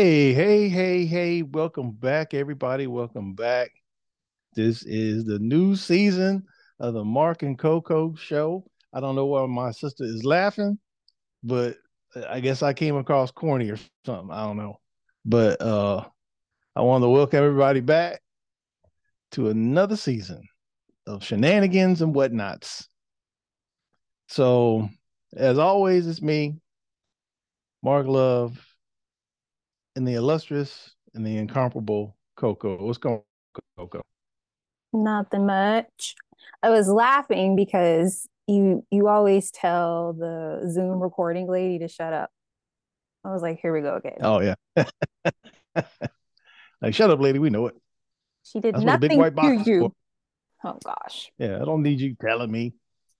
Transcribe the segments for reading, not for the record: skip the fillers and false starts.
Hey, welcome back, everybody. Welcome back. This is the new season of the Mark and Coco show. I don't know why my sister is laughing, but I guess I came across corny or something. I don't know. But I want to welcome everybody back to another season of shenanigans and whatnots. So, as always, it's me, Mark Love, and the illustrious and the incomparable Coco. What's going on, Coco? Nothing much. I was laughing because you always tell the Zoom recording lady to shut up. I was like, here we go again. Oh yeah. Like, shut up, lady. We know it. She did That's what a big nothing white to box is for. you. Oh gosh. Yeah, I don't need you telling me.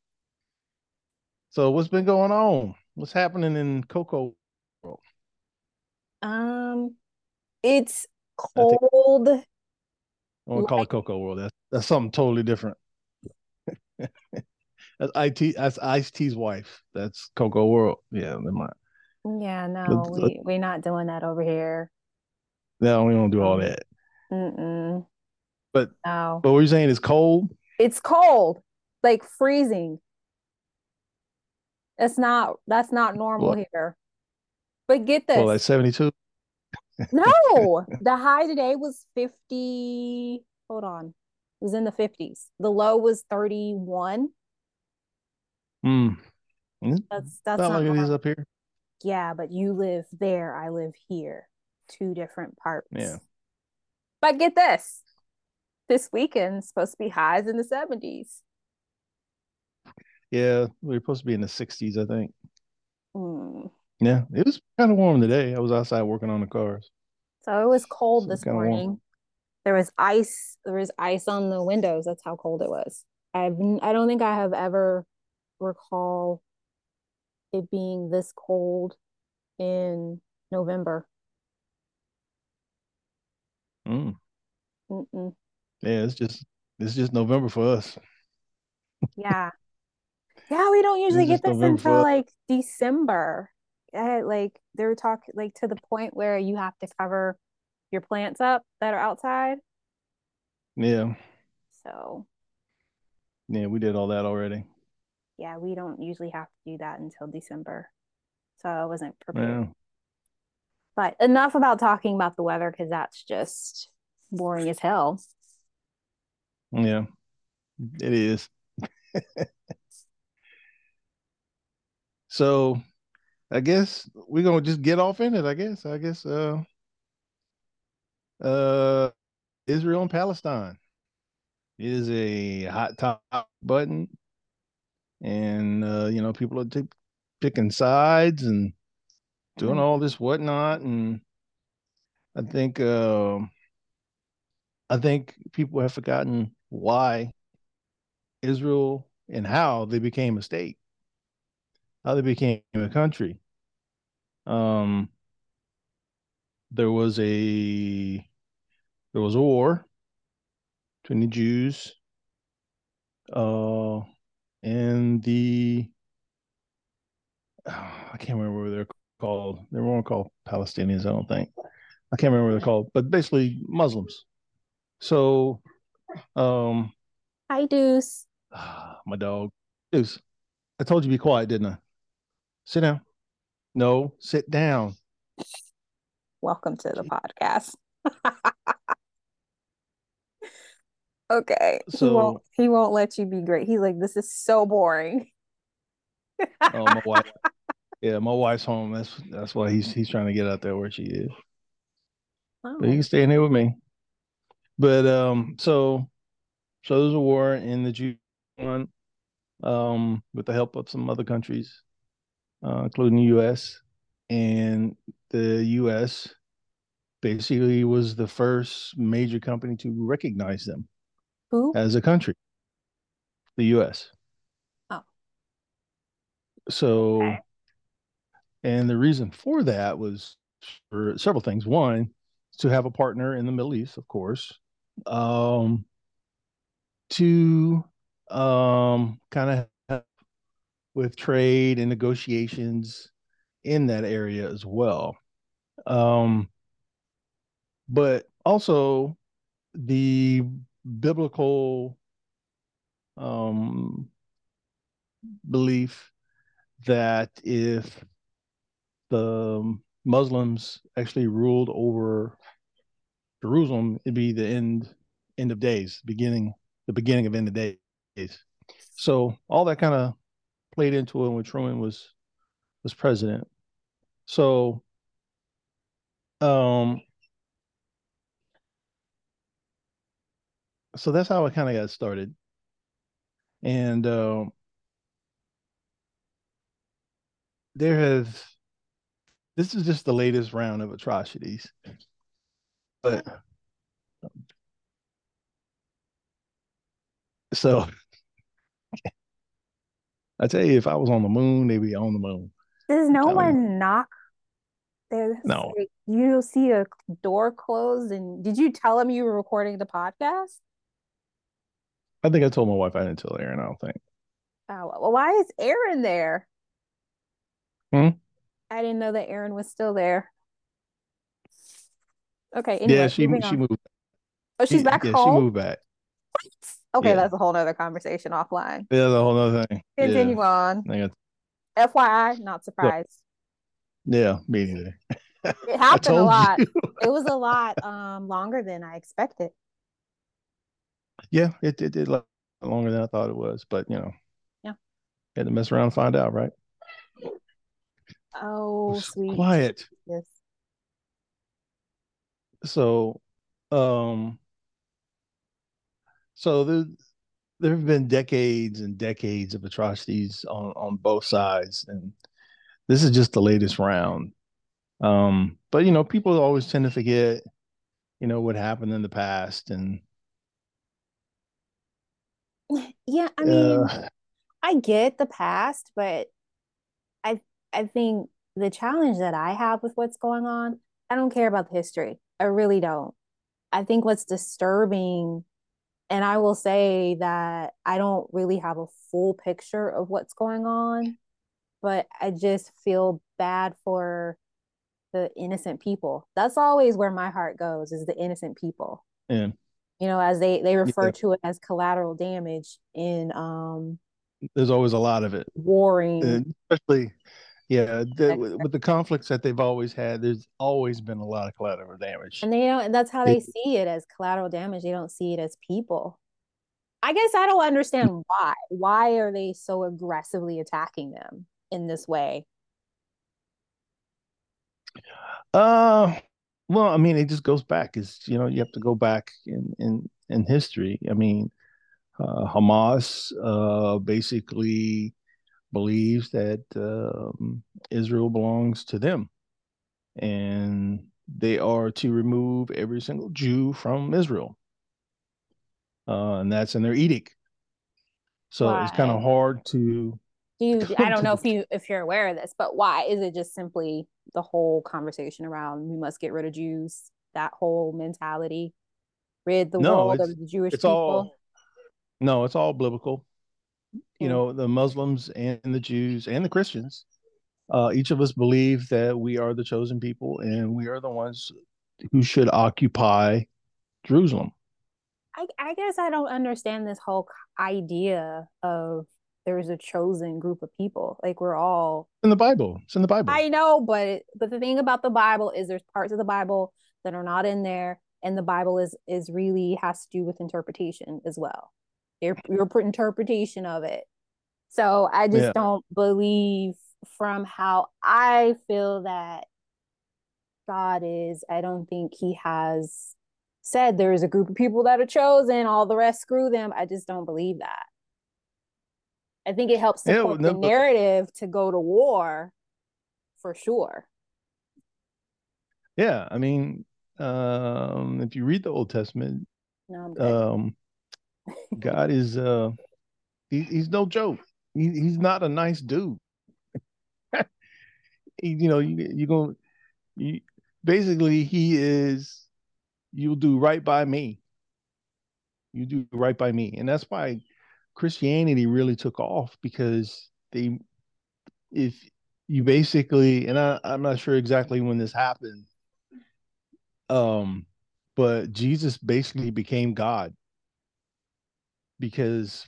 So what's been going on? What's happening in Coco world? Um, it's I think cold. I want to call Like it Coco world. That's something totally different. That's IT. That's Ice T's wife. That's Coco world. Yeah, never mind. yeah, no, Let's, let, we're not doing that over here. no, we don't do all Um, that. mm-mm, But no. what were you saying? It's cold. It's cold, like freezing. That's not normal What? here. But get Well, like this. 72. No, the high today was 50. Hold on. It was in the 50s. The low was 31. Hmm. That's Not not like it is normal. up here. Yeah, but you live there, I live here. Two different Yeah. parts. But get this. This weekend's supposed to be highs in the 70s. Yeah. We are supposed to be in the 60s, I think. Mm. Yeah. It was kind of warm today. I was outside working on the cars. So it was cold So it's this kind of warm. morning. There was ice on the windows. That's how cold it was. I don't think I have ever recall it being this cold in November. Mm. Mm-mm. Yeah, it's just November for us. Yeah. Yeah, we don't usually It's get just this November for until us. like December. Like they were talking like to the point where you have to cover your plants up that are outside. Yeah. So, Yeah, we did all that already. yeah, we don't usually have to do that until December. So I wasn't prepared. Yeah. But enough about talking about the weather because that's just boring as hell. Yeah, it is. So I guess we're gonna just get off in it, I guess. Uh Israel and Palestine is a hot top button, and people are picking sides and doing Mm. all this whatnot. And I think I think people have forgotten why Israel and how they became a state, how they became a country. Um, there was a there was a war between the Jews uh, and the I can't remember what they're called. They weren't called Palestinians, I don't think. I can't remember what they're called, but basically Muslims. So, um, Hi, Deuce. my dog, Deuce, I told you to be quiet, didn't I? Sit down. No, sit down. Welcome to the Gee. podcast. Okay. He won't So, he won't let you be great. He's like, this is so boring. my wife, yeah, my wife's home. That's why he's trying to get out there where she is. But he Oh. can stay in here with me. But so there's a war in the Jew one, with the help of some other countries, including the U.S. And the U.S. basically was the first major company to recognize them Who? as a country, the U.S. Oh, So, okay. and the reason for that was for several things. One, to have a partner in the Middle East, of course. Um, to kind of help with trade and negotiations in that area as well. Um, but also the biblical um, belief that if the Muslims actually ruled over Jerusalem, it'd be the end of days, the beginning of end of days. So all that kind of played into it when Truman was president. So um so that's how it kind of got started. And there has this is just the latest round of atrocities. But so I tell you, if I was on the moon, they'd be on the moon. Does I'm no telling you. one knock? There's No, like, you see a door closed, and did you tell him you were recording the podcast? I think I told my wife I didn't tell Aaron. I don't think. Oh, well, why is Aaron there? Hmm? I didn't know that Aaron was still there. Okay, Yeah, anyway, moving she on. moved. Oh, she's back She home? moved back. Okay, Yeah, that's a whole nother conversation offline. yeah, the whole other thing. Yeah, Continue on. I got, FYI, not so, surprised. yeah, me neither. It I happened a told you. lot. It was a lot longer than I expected. Yeah, it did longer than I thought it was, but Yeah. had to mess around and find out, right? Oh, It's sweet quiet. Jesus. So, um, so there have been decades and decades of atrocities on both sides, and this is just the latest round. But people always tend to forget, what happened in the past, and Yeah, I mean, uh, I get the past, but I I think the challenge that I have with what's going on, I don't care about the history. I really don't. I think what's disturbing, and I will say that I don't really have a full picture of what's going on, but I just feel bad for the innocent people. That's always where my heart goes, is the innocent people. and As they refer yeah, to it as collateral damage in there's always a lot of it, warring. and especially with the conflicts that they've always had. There's always been a lot of collateral damage. And they don't, and that's how It, they see it, as collateral damage. They don't see it as people. I guess I don't understand why. Why are they so aggressively attacking them in this way? uh, well, I mean, it just goes back. Is you have to go back in history. I mean, Hamas basically believes that Israel belongs to them, and they are to remove every single Jew from Israel, and that's in their edict. So it's kind of Why? hard to I come don't to know the. if you're aware of this, but why? Is it just simply the whole conversation around we must get rid of Jews, that whole mentality, rid the No, world of it's the Jewish it's people? all no, it's all biblical. Hmm. The Muslims and the Jews and the Christians, each of us believe that we are the chosen people and we are the ones who should occupy Jerusalem. I guess I don't understand this whole idea of there's a chosen group of people. Like we're all. In the Bible, it's in the Bible. I know, but the thing about the Bible is there's parts of the Bible that are not in there, and the Bible is really has to do with interpretation as well. Your interpretation of it. So I just Yeah. don't believe, from how I feel that God is, I don't think he has said there is a group of people that are chosen, all the rest screw them. I just don't believe that. I think it helps Yeah. support the No, but narrative to go to war for sure. yeah, I mean, if you read the Old Testament, No, I'm good. um, God is he's no joke. He's not a nice dude. You going you basically he is you'll do right by me. You do right by me. And that's why Christianity really took off because if you basically, and I'm not sure exactly when this happened, um, but Jesus basically became God because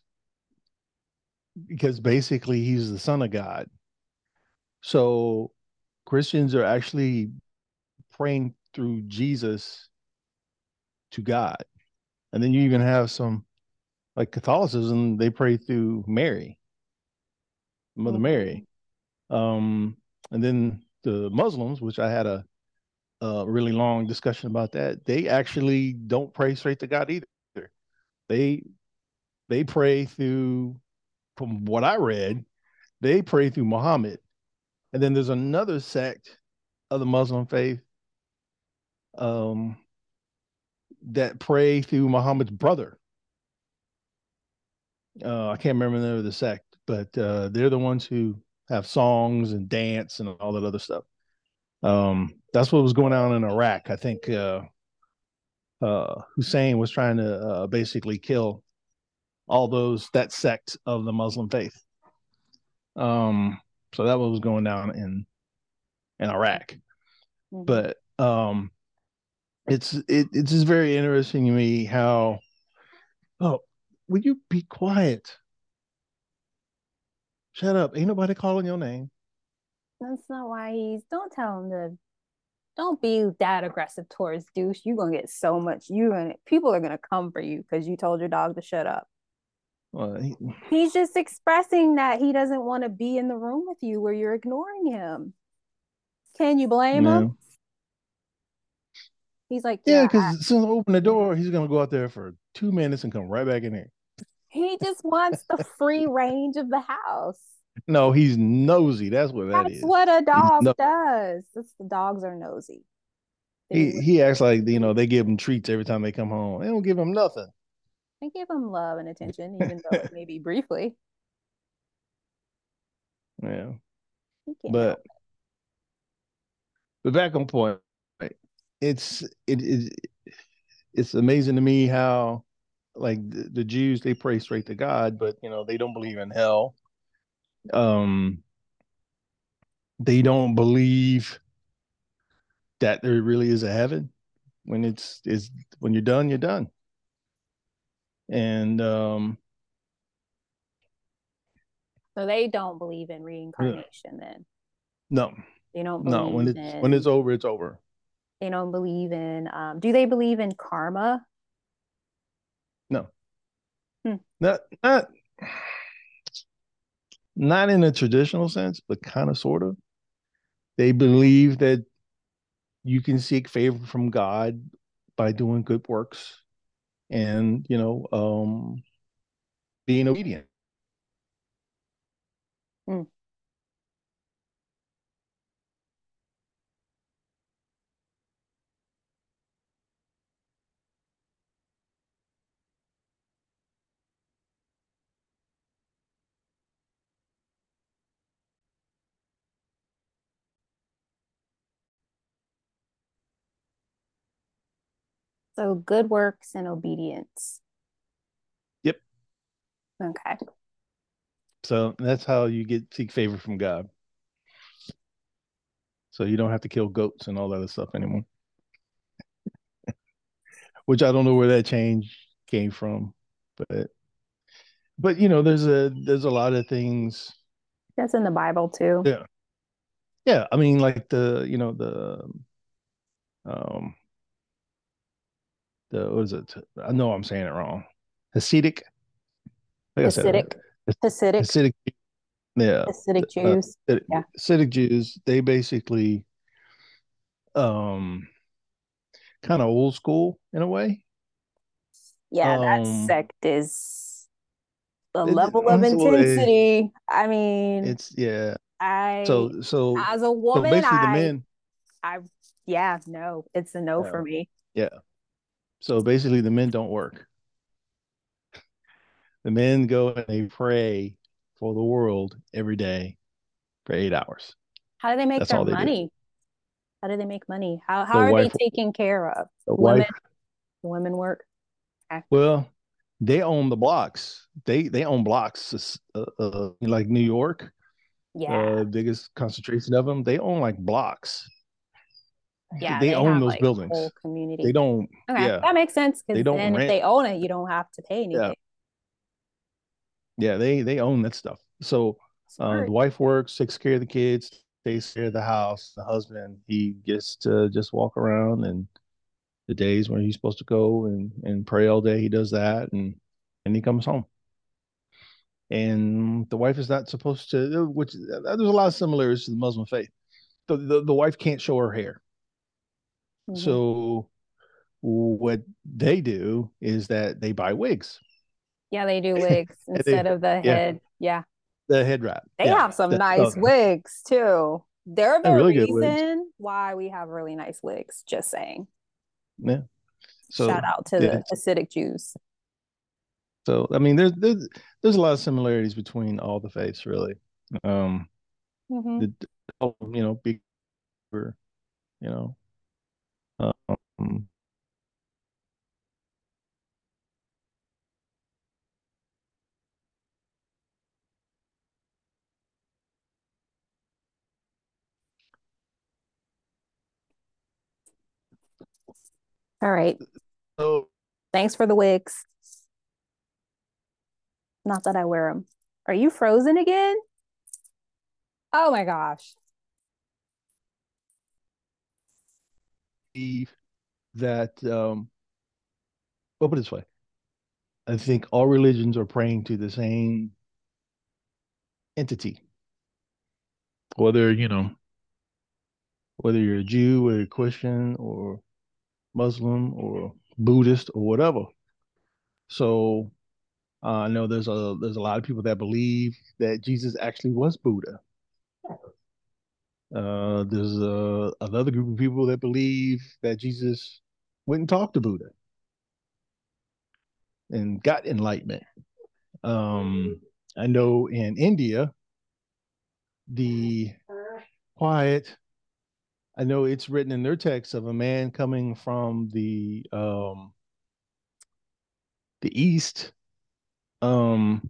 basically he's the son of God. So Christians are actually praying through Jesus to God. And then you even have some like Catholicism, they pray through Mary, Mother Mm-hmm. Mary. Um, and then the Muslims, which I had a really long discussion about that, they actually don't pray straight to God either. They they pray through, from what I read, they pray through Muhammad. And then there's another sect of the Muslim faith um, that pray through Muhammad's brother. I can't remember the name of the sect, but they're the ones who have songs and dance and all that other stuff. That's what was going on in Iraq. I think Hussein was trying to basically kill all those that sect of the Muslim faith. Um, so that was going down in Iraq. Mm-hmm. But it's just very interesting to me how, oh, would you be quiet? Shut up! Ain't nobody calling your name. That's not why don't tell him to, don't be that aggressive towards Douche. You're gonna get so much. People are gonna come for you because you told your dog to shut up. Well, He's just expressing that he doesn't want to be in the room with you where you're ignoring him. Can you blame him? no, He's like, yeah, yeah, because as soon as I open the door, he's gonna go out there for 2 minutes and come right back in here. he just wants the free range of the house. No, he's nosy. That's what that That's is. what a He's dog no. does. That's the dogs are nosy. They He acts like they give him treats every time they come home. They don't give him nothing. they give him love and attention, even though it may be briefly. Yeah, He can't help but back on point. Right? It's it's amazing to me how like the Jews, they pray straight to God, but they don't believe in hell. Um, they don't believe that there really is a heaven. When it's when you're done, you're done. And So they don't believe in reincarnation then. no, They don't no, believe when it's in over, it's over. they don't believe in do they believe in karma? No, Hmm. not not in a traditional sense, but kind of sort of. They believe that you can seek favor from God by doing good works and being obedient. Hmm. So good works and obedience. Yep. Okay. So that's how you get seek favor from God. So you don't have to kill goats and all that other stuff anymore. Which I don't know where that change came from, but there's a lot of things. That's in the Bible too. Yeah, yeah. I mean, like um the what is it? I know I'm saying it wrong. Hasidic. Like I said, Hasidic. Hasidic. Hasidic. Yeah, Hasidic Jews. Yeah. Hasidic Jews. They basically um kind of old school in a way. Yeah, that Um, sect is a level of well, intensity. I mean, it's yeah. I So as a so woman, basically, the men. I yeah, no, it's a no Yeah, for me. yeah. So basically, the men don't work. The men go and they pray for the world every day for 8 hours. How do they make That's their all they do. money? How do they make money? How The are they wife, taken care of? the Women, wife. women work. Okay. Well, they own the blocks. They own blocks, like New York, Yeah. biggest concentration of them. They own like blocks. Yeah, They they own have those like a buildings. whole They community. don't, Okay, yeah, that makes sense they because don't then if rent. they own it, you don't have to pay Yeah, anything. yeah, they own that stuff. So the Smart. wife works, takes care of the kids, takes care of the house. The husband, he gets to just walk around, and the days when he's supposed to go and pray all day, he does that, and he comes home. And the wife is not supposed to, which there's a lot of similarities to the Muslim faith. The wife can't show her hair. Hmm. So what they do is that they buy wigs. Yeah, they do wigs And instead of the yeah, head. Yeah. the head wrap. They Yeah, have some that's nice wigs too. They're a the really good wigs. reason why we have really nice wigs. Just saying. Yeah. Shout So out to the it's Hasidic Jews. so I mean there's a lot of similarities between all the faiths really. Um Hmm. the big you know um All right. so Thanks for the wigs. Not that I wear them. Are you frozen again? Oh my gosh. believe that well put it this way. I think all religions are praying to the same entity. Whether, whether you're a Jew or a Christian or Muslim or Buddhist or whatever. So I know there's a lot of people that believe that Jesus actually was Buddha. There's another group of people that believe that Jesus went and talked to Buddha and got enlightenment. Um, I know in India, the quiet, I know it's written in their text of a man coming from the east, um,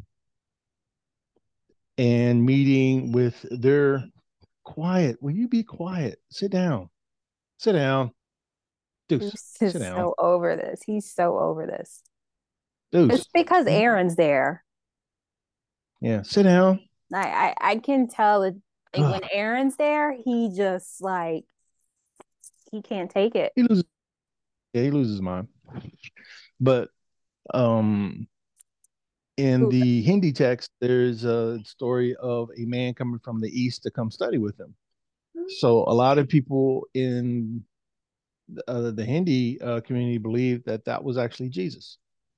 and meeting with their quiet. Will you be quiet? Sit down. Sit down. Deuce. He's Sit just down. so over this. He's so over this. It's Deuce. because Aaron's there. Yeah. Sit down. I can tell it like, when Ugh. Aaron's there, he just like he can't take it. He loses. Yeah, he loses his mind. But um, in Ooh, the Hindi text, there's a story of a man coming from the east to come study with him. So a lot of people in the Hindi community believe that that was actually Jesus.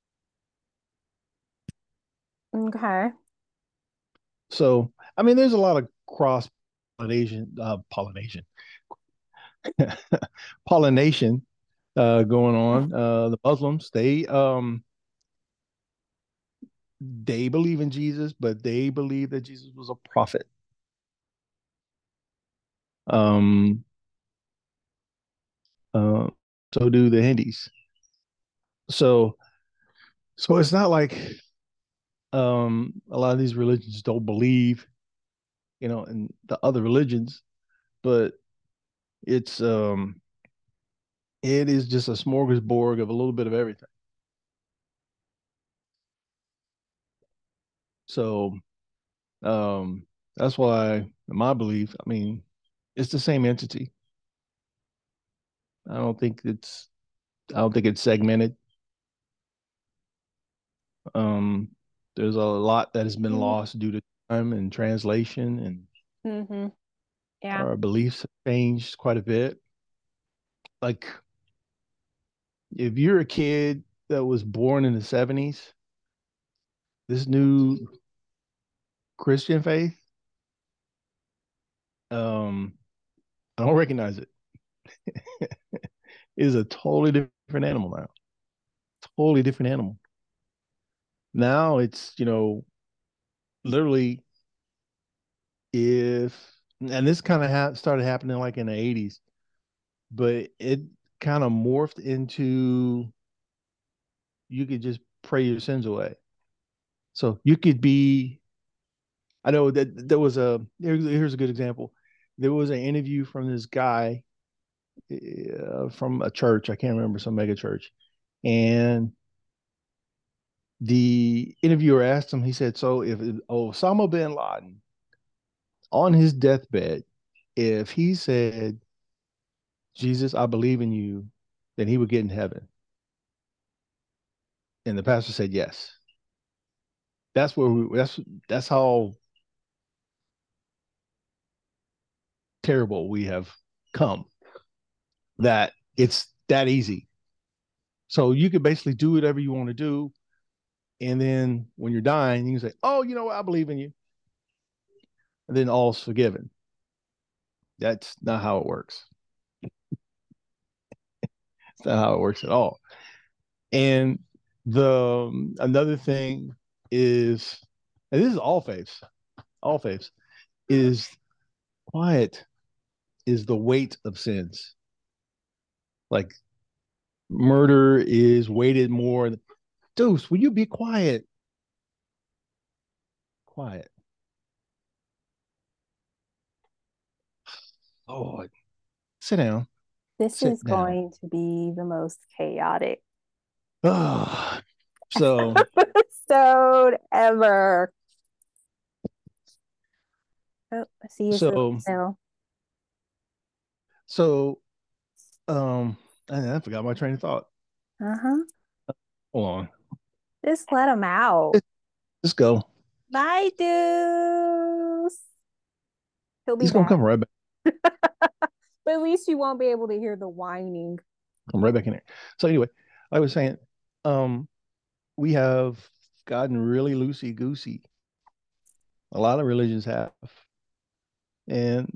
okay. So I mean, there's a lot of cross pollination going on. The Muslims they believe in Jesus, but they believe that Jesus was a prophet. Um, uh, so do the Hindus. So so it's not like a lot of these religions don't believe, in the other religions, but it's it is just a smorgasbord of a little bit of everything. So that's why, in my belief, I mean, it's the same entity. I don't think it's I don't think it's segmented. Um, there's a lot that has been lost due to time and translation, and Mm-hmm. Yeah. our beliefs have changed quite a bit. Like if you're a kid that was born in the 70s, this new Christian faith, um, I don't recognize it. It is a totally different animal now. Totally different animal. Now it's, literally if and this kind of started happening like in the 80s, but it kind of morphed into you could just pray your sins away. So you could be I know that there was here's a good example. There was an interview from this guy from a church. I can't remember, some mega church. And the interviewer asked him, he said, so if Osama bin Laden on his deathbed, if he said, Jesus, I believe in you, then he would get in heaven. And the pastor said, yes. That's where that's how terrible we have come, that it's that easy. So you can basically do whatever you want to do. And then when you're dying, you can say, oh, you know what? I believe in you. And then all's forgiven. That's not how it works. It's not how it works at all. And the another thing is, and this is all faiths, is quiet is the weight of sins. Like murder is weighted more. Deuce, will you be quiet? Quiet. Oh, sit down. This Sit is down. going to be the most chaotic Oh, so episode ever. Oh, I see it's a so no. so I forgot my train of thought. Uh-huh. Hold on. Just let him out. Let's go. Bye, Deuce. He'll be He's gonna back. come right back. But at least you won't be able to hear the whining. Come right back in there. So anyway, I was saying, um, we have gotten really loosey goosey. A lot of religions have, and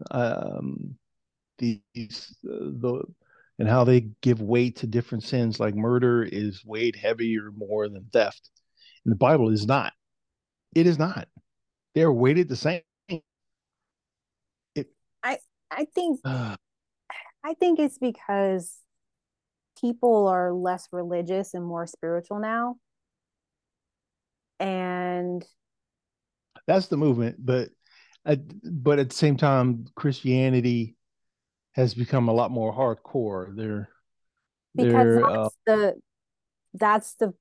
these the and how they give weight to different sins, like murder is weighed heavier more than theft. And the Bible is not. It is not. They're weighted the same. It, I I think uh, I think it's because people are less religious and more spiritual now. And that's the movement, but at the same time, Christianity has become a lot more hardcore. because They're that's the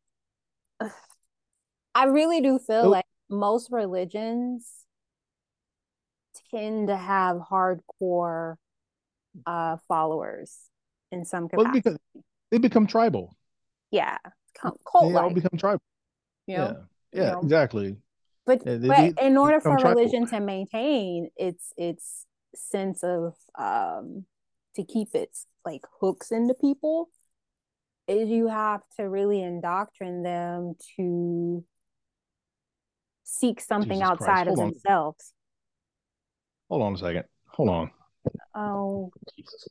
I really do feel oh, like most religions tend to have hardcore followers in some well, capacity. because they become tribal. Yeah, cult They all like, become tribal. you Yeah, know, you yeah, know. exactly. But Yeah, but in they order become for tribal. religion to maintain its sense of to keep its like hooks into people, is you have to really indoctrine them to seek something Jesus Christ. outside of themselves. Hold on a second. Hold on. Oh, Jesus.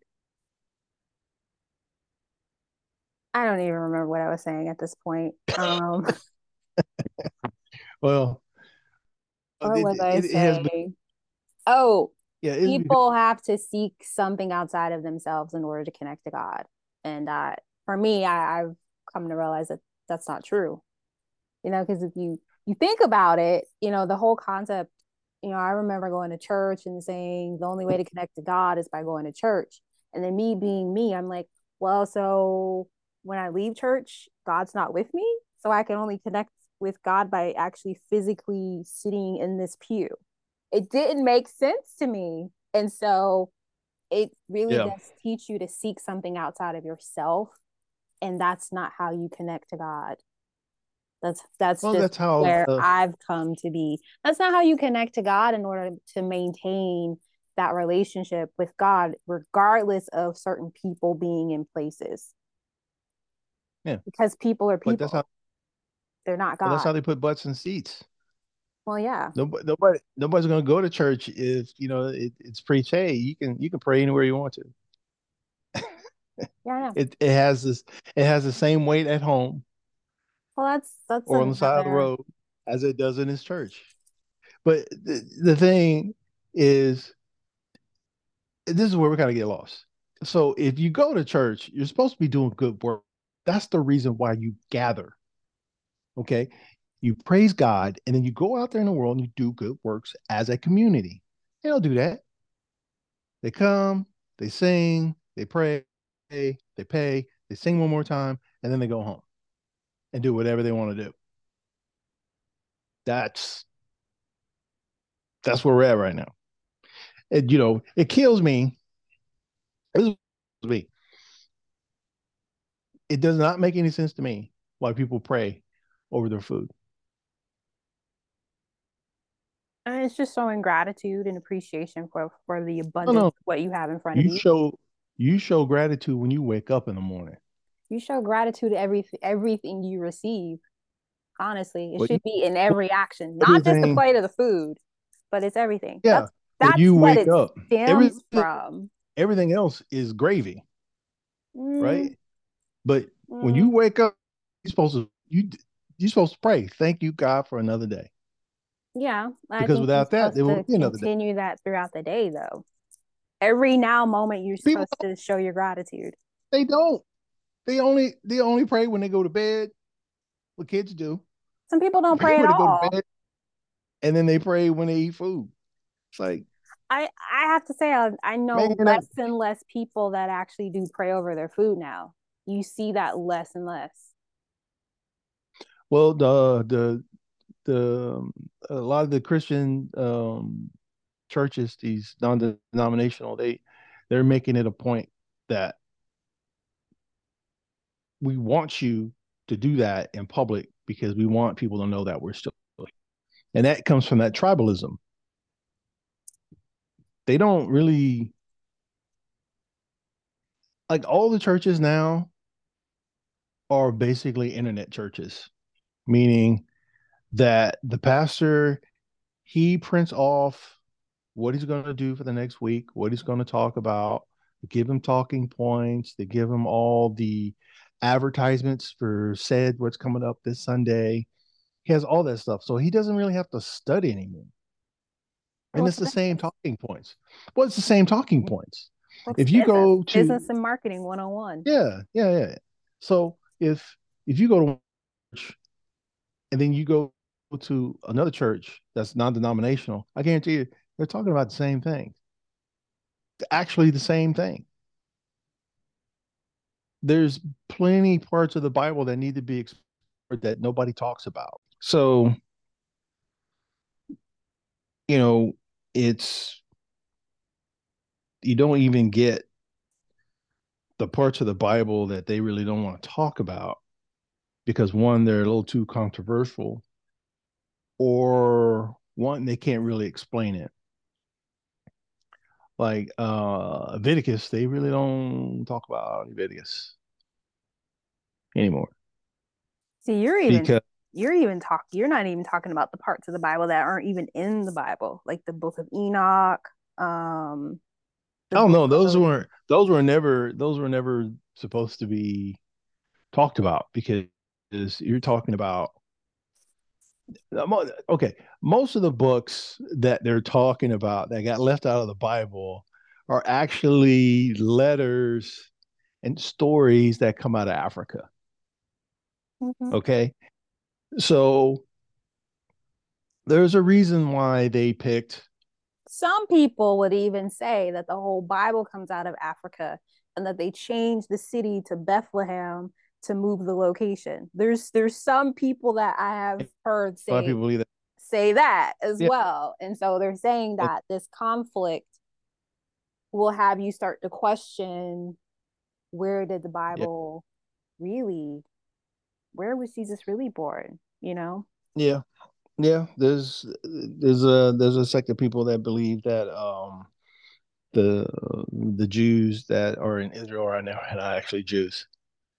I don't even remember what I was saying at this point. Well, What was I it has been, saying? Oh, yeah, people have to seek something outside of themselves in order to connect to God. And for me, I've come to realize that that's not true. Because if you think about it, the whole concept, I remember going to church and saying the only way to connect to God is by going to church. And then me being me, I'm like, well, so when I leave church, God's not with me. So I can only connect with God by actually physically sitting in this pew. It didn't make sense to me. And so it really yeah. does teach you to seek something outside of yourself. And that's not how you connect to God. That's Well, just that's how where I've come to be. That's not how you connect to God in order to maintain that relationship with God, regardless of certain people being in places. yeah. Because people are But that's how people. They're not well, that's God. how they put butts in seats. Well, yeah. Nobody's going to go to church if it's preached. Hey, you can pray anywhere you want to. Yeah, I know. It has this. It has the same weight at home Well, that's or on the side of the another. road as it does in his church. But the thing is, this is where we kind of get lost. So if you go to church, you're supposed to be doing good work. That's the reason why you gather. Okay. You praise God and then you go out there in the world and you do good works as a community. They don't do that. They come, they sing, they pray, they pay, they sing one more time, and then they go home and do whatever they want to do. That's that's where we're at right now. It kills me. It me. It does not make any sense to me why people pray over their food. And it's just showing gratitude and appreciation for the No, abundance no. of what you have in front of You you. show you show gratitude when you wake up in the morning. You show gratitude to everything you receive. Honestly, it But you should be in every action, not just the everything, plate of the food, but it's everything. yeah. When That's you what wake it up, stems everything from. everything else is gravy, Mm, right? But when mm, you wake up, you're supposed to pray. Thank you, God, for another day. yeah, I Because think you're without that, supposed there to won't be another day. continue that throughout the day, though. Every now moment, you're People, supposed to show your gratitude. they don't. They only pray when they go to bed. What kids do. Some people They don't pray pray at when they go to all. bed, and then they pray when they eat food. It's like, I have to say I man, know less and less people that actually do pray over their food now. You see that less and less. well, the a lot of the Christian churches, these non-denominational, they're making it a point that we want you to do that in public because we want people to know that we're still, and that comes from that tribalism. They don't really like all the churches now are basically internet churches, meaning that the pastor he prints off what he's going to do for the next week, what he's going to talk about. They give him talking points. They give him all the advertisements for said what's coming up this Sunday. He has all that stuff. So he doesn't really have to study anymore. And What's it's the the same difference? talking points. Well, it's the same talking points. What's If the you difference? go to, Business and marketing 101. yeah. So if you go to church and then you go to another church that's non-denominational, I guarantee you they're talking about the same thing. Actually, the same thing. There's plenty parts of the Bible that need to be explored that nobody talks about. So, you know, it's you don't even get the parts of the Bible that they really don't want to talk about because one, they're a little too controversial, or one, they can't really explain it. Like Leviticus, they really don't talk about Leviticus anymore See, because you're not even talking about the parts of the Bible that aren't even in the Bible, like the book of Enoch, the I don't book know. of Those were never supposed to be talked about because you're talking about okay, most of the books that they're talking about that got left out of the Bible are actually letters and stories that come out of Africa. Mhm. Okay. So there's a reason why they picked. Some people would even say that the whole Bible comes out of Africa and that they changed the city to Bethlehem to move the location. There's some people that I have heard A lot of people believe that. say that as Yeah. well. And so they're saying And that this conflict will have you start to question, where did the yeah. Bible really, where was Jesus really born? You know? Yeah. Yeah. There's a sect of people that believe that the the Jews that are in Israel right now are not actually Jews.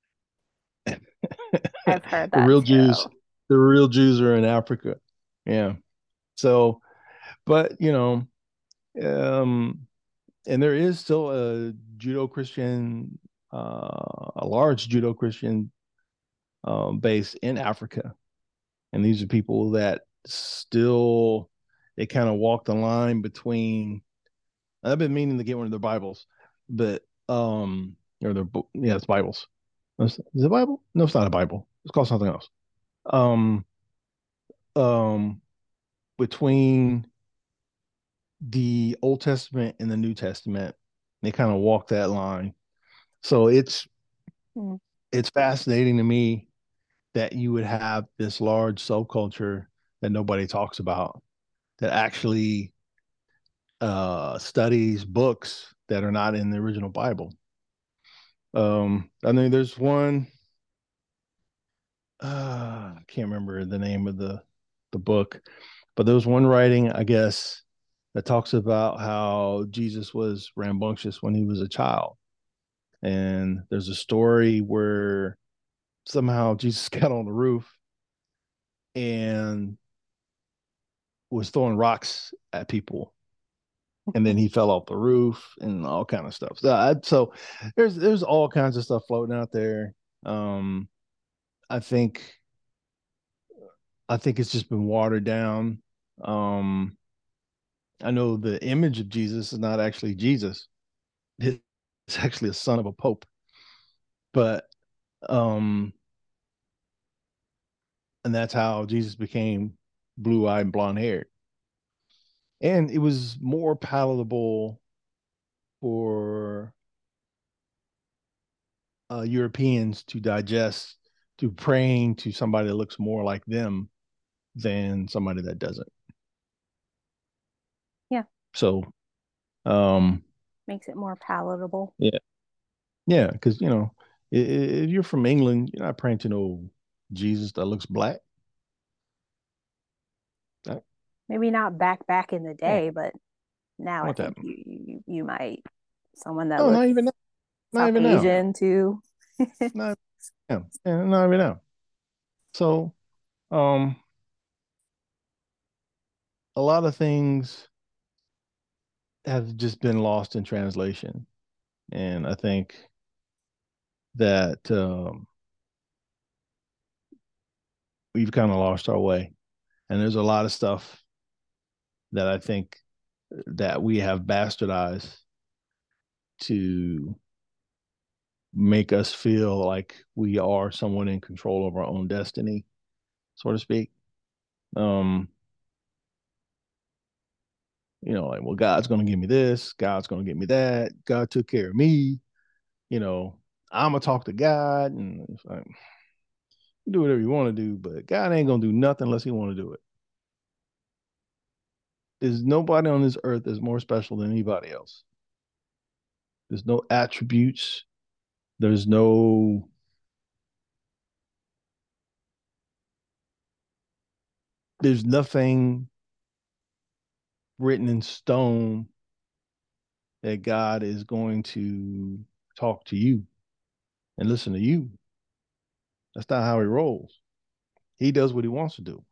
I've heard The that real Jews, too. the real Jews are in Africa. Yeah. So, but um, and there is still a Judo-Christian, a large Judo-Christian base in Africa, and these are people that still they kind of walk the line between. I've been meaning to get one of their Bibles, but or their yeah, it's Bibles. Is it a Bible? No, it's not a Bible. It's called something else. Um, um, between the Old Testament and the New Testament, they kind of walk that line. So Mm. it's fascinating to me that you would have this large subculture that nobody talks about that actually studies books that are not in the original Bible. I mean, there's one. I can't remember the name of the book, but there was one writing, I guess, that talks about how Jesus was rambunctious when he was a child, and there's a story where somehow Jesus got on the roof and was throwing rocks at people, and then he fell off the roof and all kind of stuff. So there's all kinds of stuff floating out there. Um, I think I think it's just been watered down. Um, I know the image of Jesus is not actually Jesus. It's actually a son of a pope. But um, and that's how Jesus became blue-eyed and blonde-haired. And it was more palatable for Europeans to digest to praying to somebody that looks more like them than somebody that doesn't. Yeah, So, um, makes it more palatable. yeah, yeah, because if you're from England, you're not praying to no Jesus that looks black. I Maybe not back in the want, day, but now I I want that. think you might someone that No, looks not South even now, Asian too. not yeah, yeah, not even now. So, um, a lot of things have just been lost in translation, and I think that we've kind of lost our way. And there's a lot of stuff that I think that we have bastardized to make us feel like we are someone in control of our own destiny, so to speak. Um, like, well, God's going to give me this, God's going to give me that, God took care of me, you know, I'm going to talk to God, and it's like, you do whatever you want to do, but God ain't going to do nothing unless he want to do it. There's nobody on this earth that's more special than anybody else. There's no attributes. There's no there's nothing written in stone that God is going to talk to you and listen to you. That's not how he rolls. He does what he wants to do.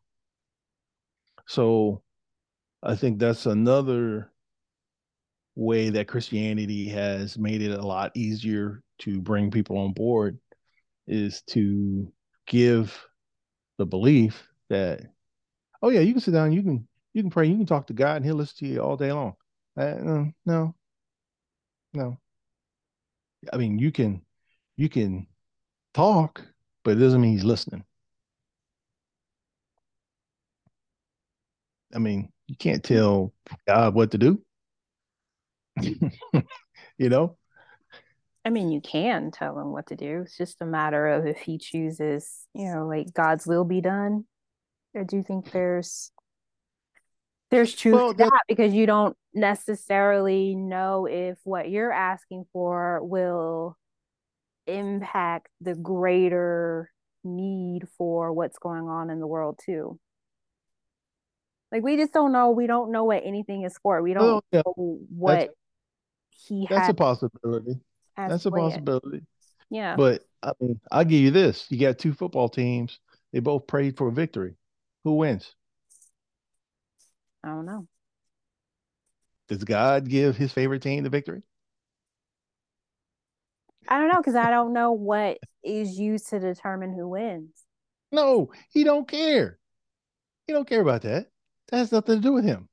So I think that's another way that Christianity has made it a lot easier to bring people on board is to give the belief that, oh yeah, you can sit down, you can pray, you can talk to God, and he'll listen to you all day long. No, no. I mean, you can talk, but it doesn't mean he's listening. I mean, you can't tell God what to do. you know? I mean, you can tell him what to do. It's just a matter of if he chooses, like God's will be done. I do think there's truth Well, to that that because you don't necessarily know if what you're asking for will impact the greater need for what's going on in the world too. Like we just don't know. We don't know what anything is for. We don't well, yeah, know that's what he that's a possibility. has That's a planned. possibility. Yeah, But I mean, I'll give you this. You got two football teams. They both prayed for a victory. Who wins? I don't know. Does God give his favorite team the victory? I don't know because I don't know what is used to determine who wins. No, he don't care. He don't care about that. That has nothing to do with him.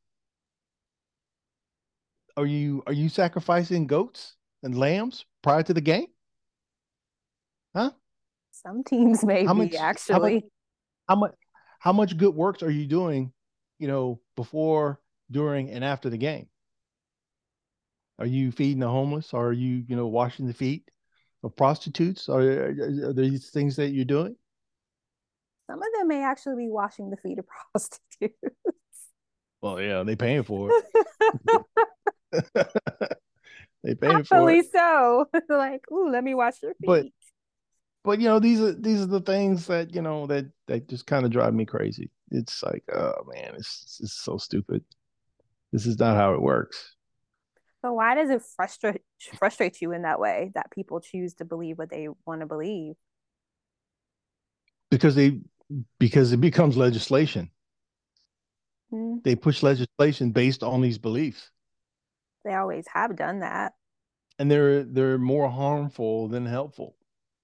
Are you sacrificing goats and lambs prior to the game? Huh? Some teams may How be much how much actually. how much how much good works are you doing, before, during, and after the game? Are you feeding the homeless? Are you, washing the feet? of prostitutes? Are these things that you're doing? Some of them may actually be washing the feet of prostitutes. Well, yeah, they paying for it. They paying for it. Happily so. Like, ooh, let me wash your But feet. these are the things that that just kind of drive me crazy. It's like, oh man, it's so stupid. This is not how it works. But why does it frustrate you in that way that people choose to believe what they want to believe? Because it becomes legislation. Hmm. They push legislation based on these beliefs, They always have done that. and they're more harmful than helpful.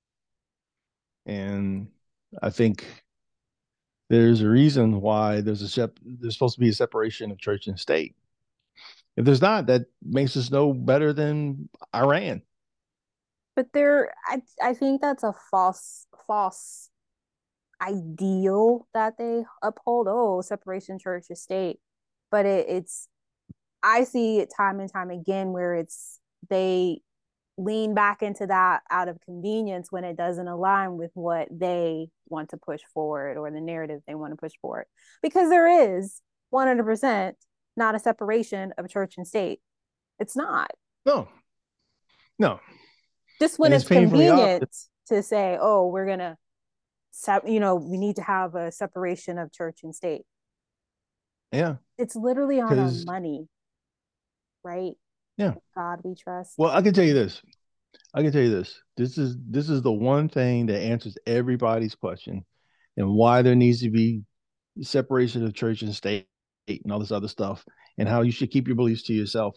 And I think there's a reason why there's supposed to be a separation of church and state. If there's not, that makes us no better than Iran. But I think that's a false ideal that they uphold. Oh, separation church and state. But it's I see it time and time again where they lean back into that out of convenience when it doesn't align with what they want to push forward or the narrative they want to push forward. Because there is 100% not a separation of church and state. It's not. No, no, Just when and it's it's painfully convenient obvious. to say, oh, we're going to, we need to have a separation of church and state. Yeah, It's literally on our because money, right? yeah. God we trust. Well, I can tell you this. I can tell you this. This is the one thing that answers everybody's question, and why there needs to be separation of church and state and all this other stuff, and how you should keep your beliefs to yourself.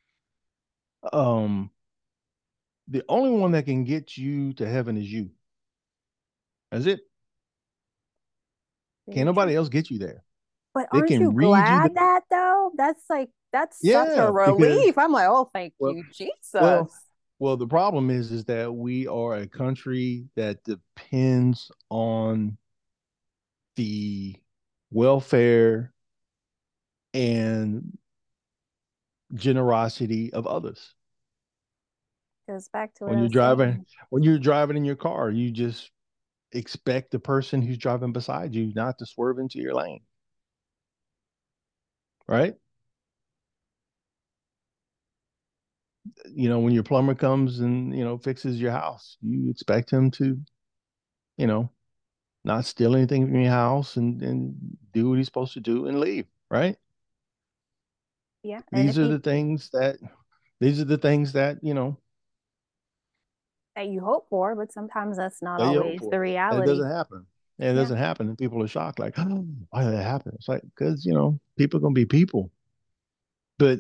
Um, the only one that can get you to heaven is you. That's it. Can't Very nobody true. else get you there. But They aren't you can read you the glad that though? That's such a yeah, because relief. I'm like, oh, thank well, you, well, Jesus. well, the problem is that we are a country that depends on the welfare and generosity of others. Goes back to what When I you're was driving, saying. when you're driving in your car, you just expect the person who's driving beside you not to swerve into your lane, right? When your plumber comes and fixes your house, you expect him to, you know, not steal anything from your house and do what he's supposed to do and leave, right? Yeah, and if These are he the things that these are the things that you hope for, but sometimes that's not that you hope always for. the And it reality. doesn't happen. And it Yeah. doesn't happen. And people are shocked, like, oh, why did that happen? It's like, because, people are gonna be people. But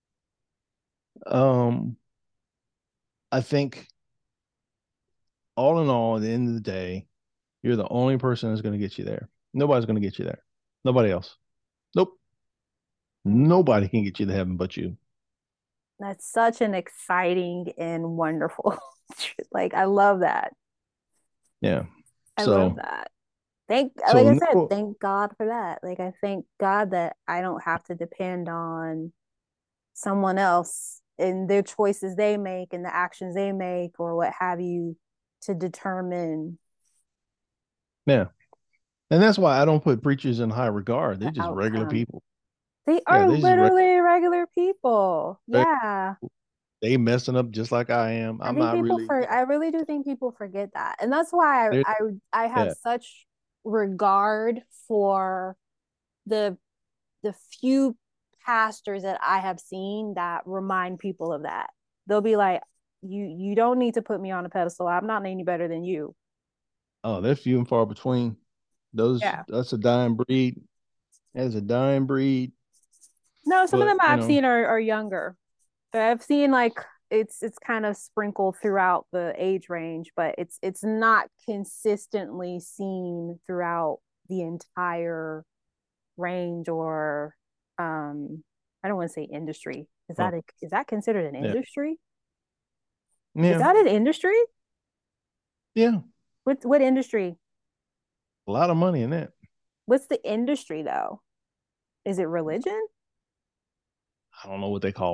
um I think all in all, at the end of the day, you're the only person that's gonna get you there. Nobody's gonna get you there. Nobody else. Nope. Nobody can get you to heaven but you. That's such an exciting and wonderful. Like I love that. Yeah. I love So that. Like so I said, no, thank God for that. Like I thank God that I don't have to depend on someone else and their choices they make and the actions they make or what have you to determine yeah. And that's why I don't put preachers in high regard. They're the just regular outcome. people. They Yeah, are they're just literally regular people. regular Yeah. people. They messing up just like I am. I'm not really, I really do think people forget that. And that's why they're, I have yeah. such regard for the the few pastors that I have seen that remind people of that. They'll be like, you don't need to put me on a pedestal. I'm not any better than you. Oh, they're few and far between. Yeah. That's a dying breed. That's a dying breed. No, some of But them I've seen are younger. So I've seen like it's kind of sprinkled throughout the age range, but it's not consistently seen throughout the entire range or I don't want to say industry. oh, Is that considered an yeah, industry? Is yeah, that an industry? yeah. What industry? A lot of money in that. What's the industry though? Is it religion? I don't know what they call it.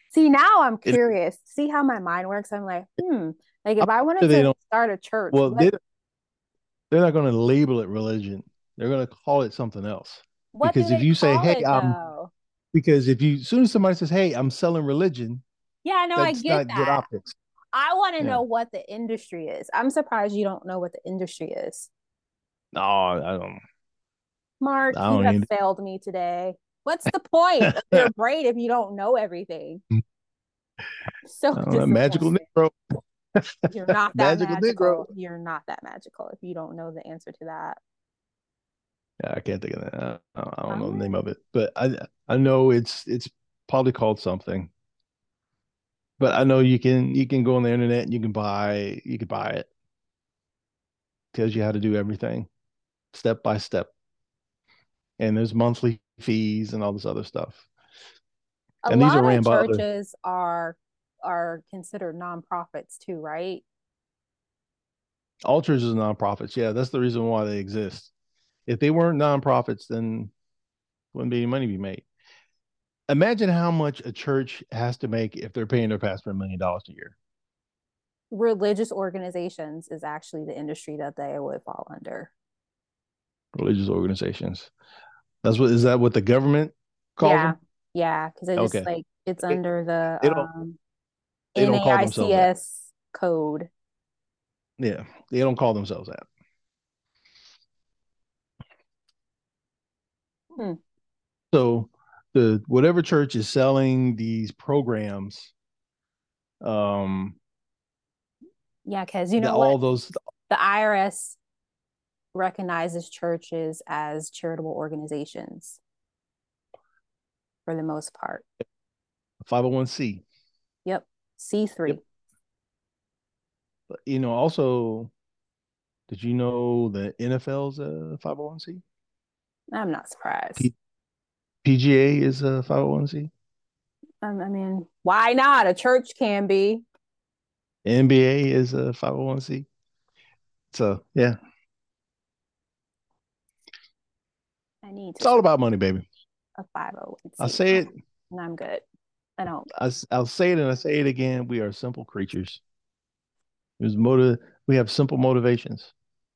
See, now I'm It, curious. See how my mind works? I'm like, like I'm if I sure wanted they to don't. start a church, Well, what they're not going to label it religion. They're going to call it something else. what do Because if they you say, call "Hey, it though? because if you, as soon as somebody says, "Hey, I'm selling religion," Yeah, no, I that's get not good that. optics. I want to Yeah. know what the industry is. I'm surprised you don't know what the industry is. No, I don't. Mark, I you don't have even. failed me today. What's the point of your brain if you don't know everything? So I don't know, magical disappointed. Negro. You're not that Magical Negro. magical. You're not that magical if you don't know the answer to that. Yeah, I can't think of that. I don't know the name Um, of it, but I know it's probably called something. But I know you can go on the internet and you can buy it. Tells you how to do everything step by step. And there's monthly fees and all this other stuff. a And these are lot of ran by other churches are considered nonprofits too, right? all churches are nonprofits. Yeah, that's the reason why they exist. If they weren't nonprofits, then wouldn't be any money to be made. Imagine how much a church has to make if they're paying their pastor $1 million a year. Religious organizations is actually the industry that they would fall under. Religious organizations. That's what is that what the government calls Yeah, them? yeah, because I just Okay. like it's They, under the they don't they don't call themselves that. NAICS code. Yeah. They don't call themselves that. Hmm. So the whatever church is selling these programs, um, Yeah, because you know what? all those The IRS recognizes churches as charitable organizations for the most part. 501c. Yep. Yep. C3. But, also, did you know that NFL's a 501c? I'm not surprised. P- PGA is a 501c. I mean, why not? A church can be. NBA is a 501c. So yeah, I need to it's all set about money, baby. a I 501c. say it, And I'm good. I don't. I'll say it and I say it again. We are simple creatures. There's we have simple motivations.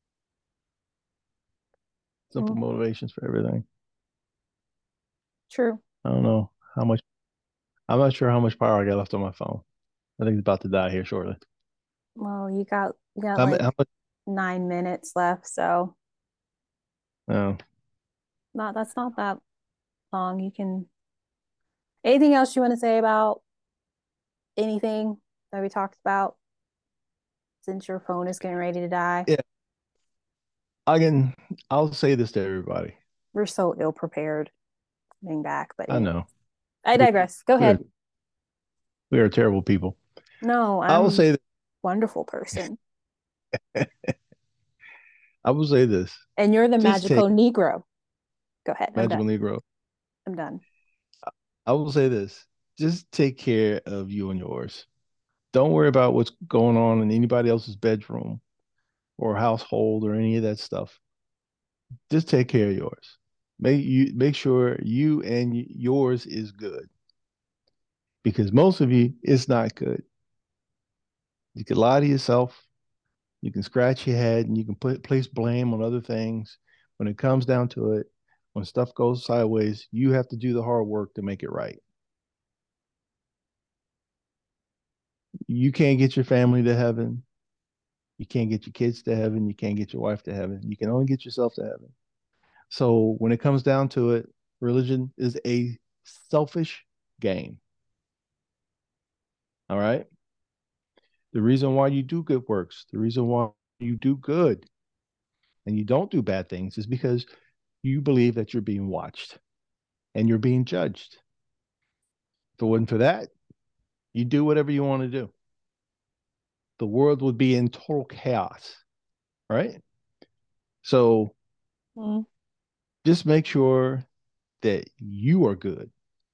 Simple Mm, motivations for everything. true. I don't know how much. I'm not sure how much power I got left on my phone. I think it's about to die here shortly. Well, you got How like much? 9 minutes left, so No. not that's not that long. You can anything else you want to say about anything that we talked about since your phone is getting ready to die? Yeah, I can. I'll say this to everybody. We're so ill prepared coming back, but I anyway, know I we digress. Go we are ahead. we are terrible people. No, I will I'm a say that. wonderful person. I will say this. And you're the Just take magical Negro. Go ahead. I'm magical done. Negro. I'm done. I will say this. Just take care of you and yours. Don't worry about what's going on in anybody else's bedroom or household or any of that stuff. Just take care of yours. Make sure you and yours is good because most of you it's not good. You can lie to yourself, you can scratch your head, and you can place blame on other things. When it comes down to it, when stuff goes sideways, you have to do the hard work to make it right. You can't get your family to heaven. You can't get your kids to heaven. You can't get your wife to heaven. You can only get yourself to heaven. So when it comes down to it, religion is a selfish game. All right. The reason why you do good works, the reason why you do good and you don't do bad things is because you believe that you're being watched and you're being judged. If it wasn't for that, you do whatever you want to do. The world would be in total chaos, right? So Mm. just make sure that you are good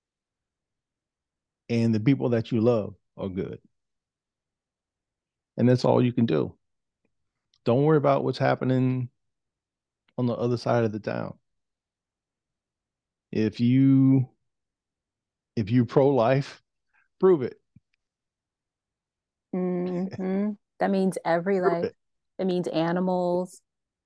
and the people that you love are good. And that's all you can do. Don't worry about what's happening on the other side of the town. If you if you pro life, Prove it. That means every Prove life. it. It means animals.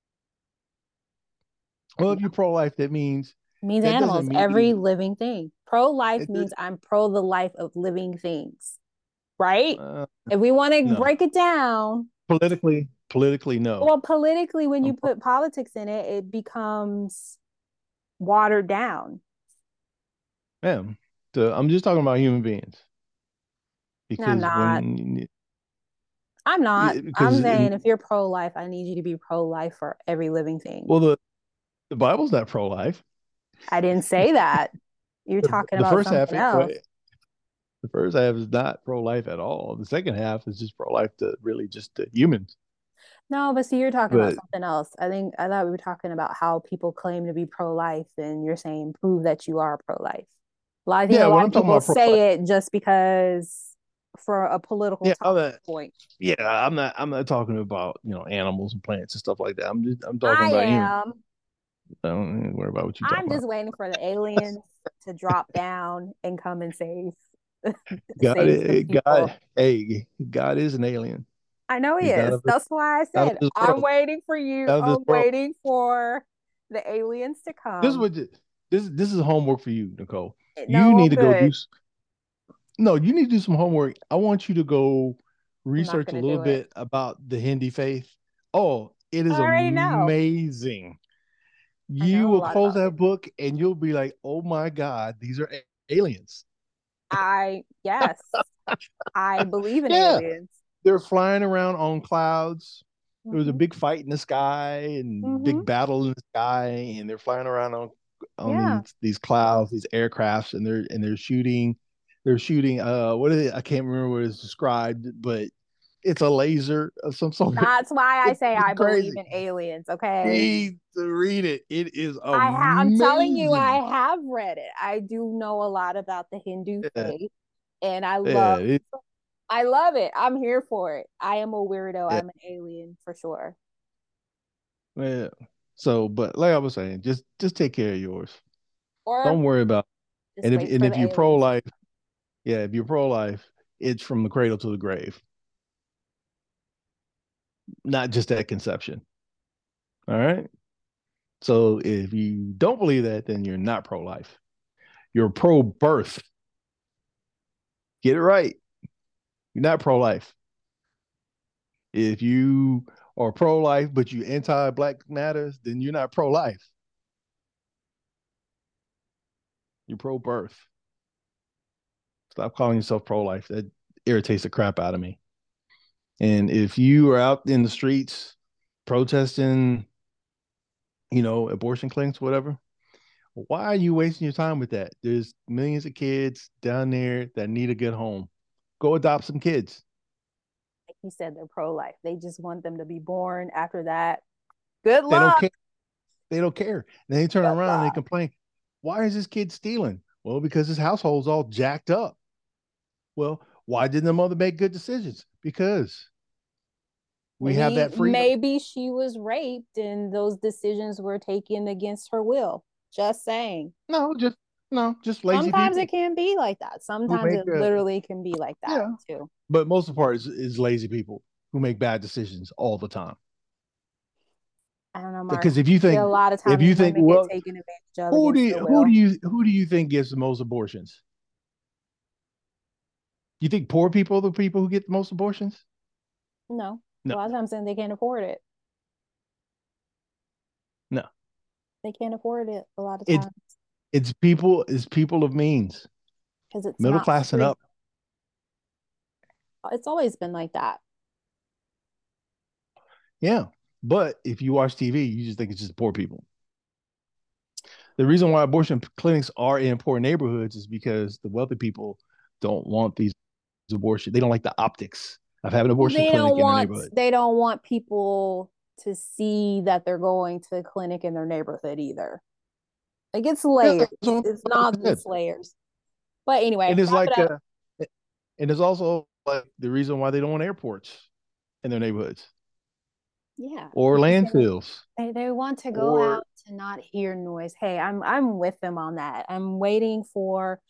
Well, if you're pro-life, It means that animals, doesn't every mean living thing. Pro life it, means I'm pro the life of living things, right? uh, If we want to no. break it down, Politically, no. well, politically, when I'm you pro- put politics in it, it becomes watered down. yeah. I'm just talking about human beings No, I'm because not. when I'm not. because I'm saying if you're pro life, I need you to be pro life for every living thing. well the Bible's not pro-life. I didn't say that. You're The, talking the about first half something ain't else. the first half is not pro-life at all. The second half is just pro-life to really just to humans. No, but see, you're talking about But something else. I thought we were talking about how people claim to be pro life, and you're saying prove that you are pro life. I think a yeah, lot when of I'm talking people about pro-life, say it just because for a political yeah, talking point. I'm not talking about animals and plants and stuff like that. I'm talking I about humans. am. I don't worry about what you're I'm talking about. just waiting for the aliens to drop down and come and God, save some people. God is an alien. I know he He's not is. of this, That's why I not of said this I'm world. waiting for you. Not of this I'm world. waiting for the aliens to This is come. what this is homework for you, Nicole. You No, need I'm to go good. no, you need to do some homework. I want you to go I'm not research a gonna little do it. bit about the Hindi faith. Oh, it is I already know. amazing. I You know a will lot close about that Hindi. book and you'll be like, "Oh my God, these are aliens." Yes, I believe in Yeah, aliens. they're flying around on clouds. There was a Hmm. big fight in the sky and Hmm. big battle in the sky, and they're flying around on Yeah, these clouds, these aircrafts, and they're shooting. They're shooting. What is it? I can't remember what it's described, but it's a laser of some sort. that's why I say It's I believe crazy. in aliens. Okay, Need to read it. It is I'm telling you, I amazing. have read it. I do know a lot about the Hindu Yeah, faith, and I yeah, love I love it. I'm here for it. I am a weirdo. yeah, I'm an alien for sure. yeah. So, but like I was saying, just take care of yours. Or Don't worry about. just wait And for if the you're pro aliens. life, yeah, if you're pro life, it's from the cradle to the grave, not just at conception. All right. So if you don't believe that, then you're not pro life. You're pro birth. Get it right. You're not pro life. If you are pro life, but you anti Black matters, then you're not pro life. You're pro birth. Stop calling yourself pro life. That irritates the crap out of me. And if you are out in the streets protesting, abortion clinics, whatever, why are you wasting your time with that? There's millions of kids down there that need a good home. Go adopt some kids. Like you said, they're pro life. They just want them to be born. After that, good They don't luck. care. They don't care. And they turn Good around and they luck. complain, why is this kid stealing? Well, because his household's all jacked up. Well, why didn't the mother make good decisions? Because we have Maybe that freedom. maybe she was raped and those decisions were taken against her will. Just saying. No, just no, just lazy Sometimes it people can be like that. who Sometimes make it literally can be like that yeah. too. But most of the part is lazy people who make bad decisions all the time. I don't know, Mark. Because I feel a lot of if times you think, women get well, taken advantage of against their who do will. you think gets the most abortions? You think poor people are the people who get the most abortions? No. A No, lot of times they can't afford it. no. They can't afford it a lot of It's times it's people of means, because it's middle not class and free. up. It's always been like that. Yeah. But if you watch TV, you just think it's just poor people. The reason why abortion clinics are in poor neighborhoods is because the wealthy people don't want these abortions. They don't like the optics of having an Well, abortion clinic in their neighborhood. they don't want people to see that they're going to the clinic in their neighborhood either. Like it's Yeah, layers. that's what It's I not said. just layers. But anyway, And it's wrap it like, up. and it's also like the reason why they don't want airports in their neighborhoods Yeah, or because landfills they want to go or out to not hear noise. Hey, I'm with them on that. I'm waiting for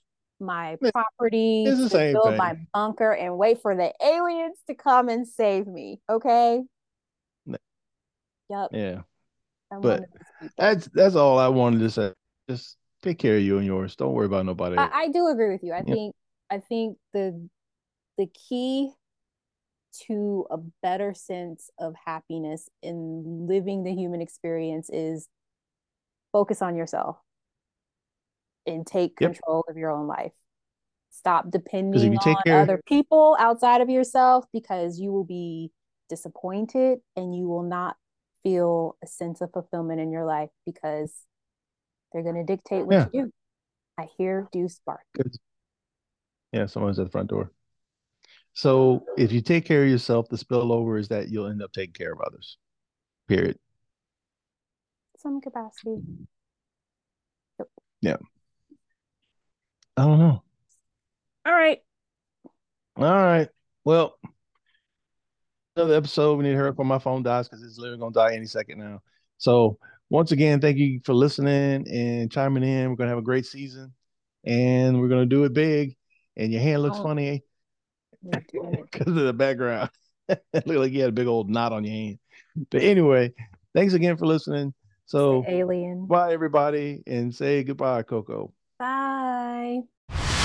my property, It's the to same build thing. my bunker, and wait for the aliens to come and save me. Okay. Yep. Yeah. I'm one But of these people. that's all I wanted to say. Just take care of you and yours. Don't worry about nobody else. I do agree with you. Yeah. I think the key to a better sense of happiness in living the human experience is focus on yourself and take Yep. control of your own life. Stop Because if depending you take on care, other people outside of yourself, because you will be disappointed and you will not feel a sense of fulfillment in your life because they're going to dictate what yeah. you do. I hear Deuce bark. Yeah, someone's at the front door. So if you take care of yourself, the spillover is that you'll end up taking care of others. Period. Some capacity. Yeah. I don't know. All right. All right. Well, another episode. We need to hurry up before my phone dies because it's literally gonna die any second now. So once again, thank you for listening and chiming in. We're gonna have a great season, and we're gonna do it big. And your hand looks Oh, funny you're doing it. because of the background. It looked like you had a big old knot on your hand. But anyway, thanks again for listening. It's the So alien. bye everybody, and say goodbye, Coco. Bye.